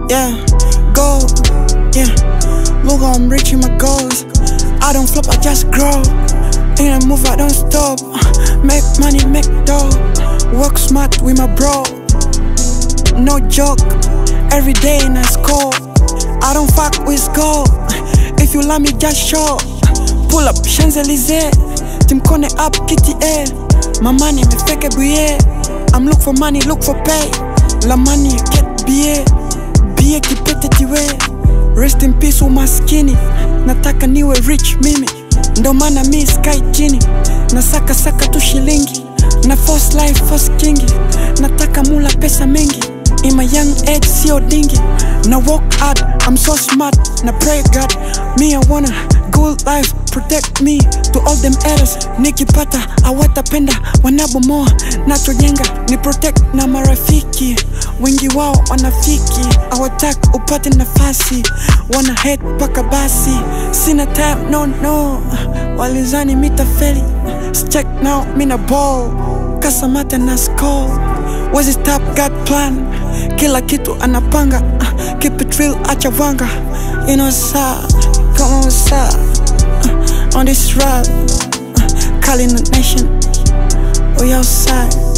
yeah, go, yeah. Look how I'm reaching my goals. I don't flop, I just grow. In a move, I don't stop. Make money, make dough. Work smart with my bro. No joke, every day in a score. I don't fuck with gold. If you love me, just show. Pull up, Champs-Élysées. Team Kone up, Kitty A. My money, me fake bouillet. I'm look for money, look for pay. La money, get billet. Billet qui pete tiwe. Rest in peace with my skinny. Nataka niwe rich mimi. Ndo mana mi sky chini. Nasaka saka tu shilingi. Na first life, first kingi. Nataka mula pesa mingi. In my young age, sio dingi. Na work hard, I'm so smart. Na pray God, me I wanna good life, protect me to all them errors. Nikipata, awatapenda, wanabomoa, nachojenga, ni protect na marafiki. Wengi wao wanafiki, awatak upate nafasi. Wanna hate paka basi, sina time, no. Walizani mitafeli, check now, mina ball. Kasamata na score, wezi stop God plan. Kila kitu anapanga, keep it real, acha wanga. You know sir, come on sir, on this ride, calling the nation, we outside.